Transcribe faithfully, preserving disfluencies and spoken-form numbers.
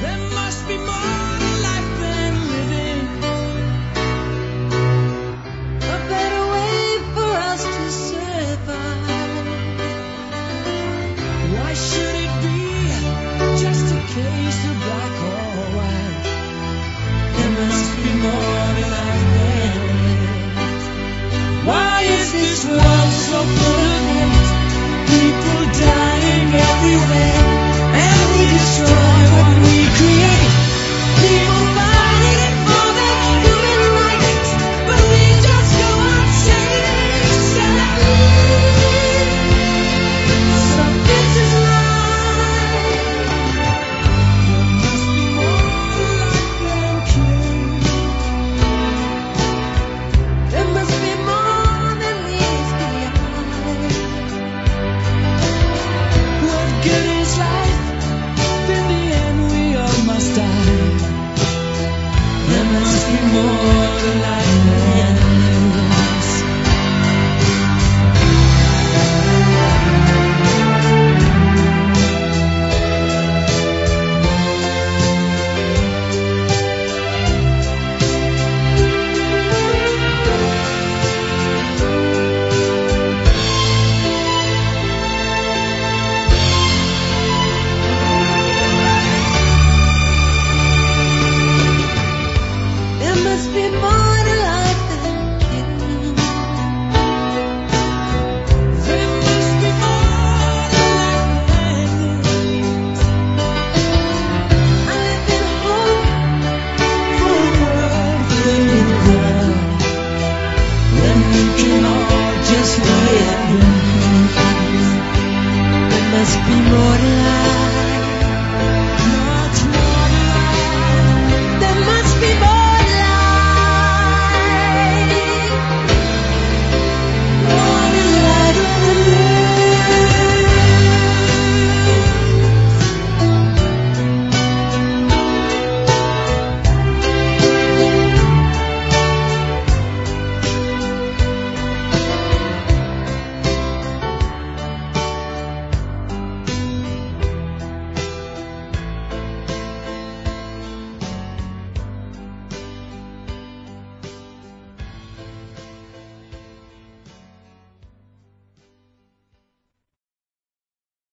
There must be more to life than living, a better way for us to survive. Why should it be just a case of black or white? There must be more to life than living. Why is this world so full